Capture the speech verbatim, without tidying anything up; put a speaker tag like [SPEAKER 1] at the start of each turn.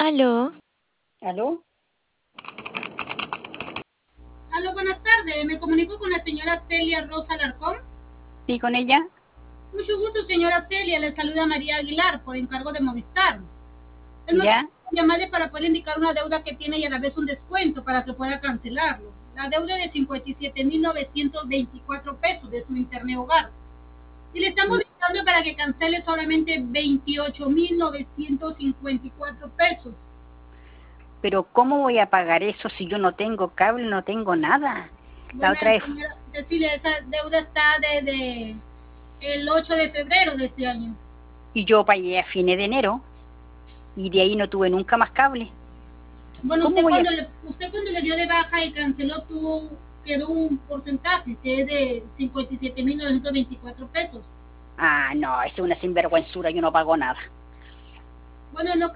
[SPEAKER 1] Aló,
[SPEAKER 2] ¿Aló?
[SPEAKER 3] Aló, buenas tardes. Me comunico con la señora Celia Rosa Alarcón.
[SPEAKER 2] ¿Sí, con ella?
[SPEAKER 3] Mucho gusto, señora Celia. Le saluda María Aguilar por encargo de Movistar. El motivo
[SPEAKER 2] ¿Ya?
[SPEAKER 3] de llamarle para poder indicar una deuda que tiene y a la vez un descuento para que pueda cancelarlo. La deuda de cincuenta y siete mil novecientos veinticuatro pesos de su internet hogar. Y le estamos
[SPEAKER 2] Mm,
[SPEAKER 3] indicando para que cancele solamente veintiocho mil novecientos cincuenta y cuatro pesos.
[SPEAKER 2] Pero ¿cómo voy a pagar eso si yo no tengo cable, no tengo nada? La
[SPEAKER 3] Bueno,
[SPEAKER 2] otra vez,
[SPEAKER 3] señora, decirle, esa deuda está desde el ocho de febrero de este año.
[SPEAKER 2] y yo pagué a fines de enero, y de ahí no tuve nunca más cable.
[SPEAKER 3] Bueno,
[SPEAKER 2] ¿Cómo
[SPEAKER 3] usted
[SPEAKER 2] voy a...?
[SPEAKER 3] cuando le, usted cuando le dio de baja y canceló tuvo quedó un porcentaje que es de cincuenta y siete mil novecientos veinticuatro pesos.
[SPEAKER 2] Ah, no, es una sinvergüenzura, yo no pago nada.
[SPEAKER 3] Bueno, no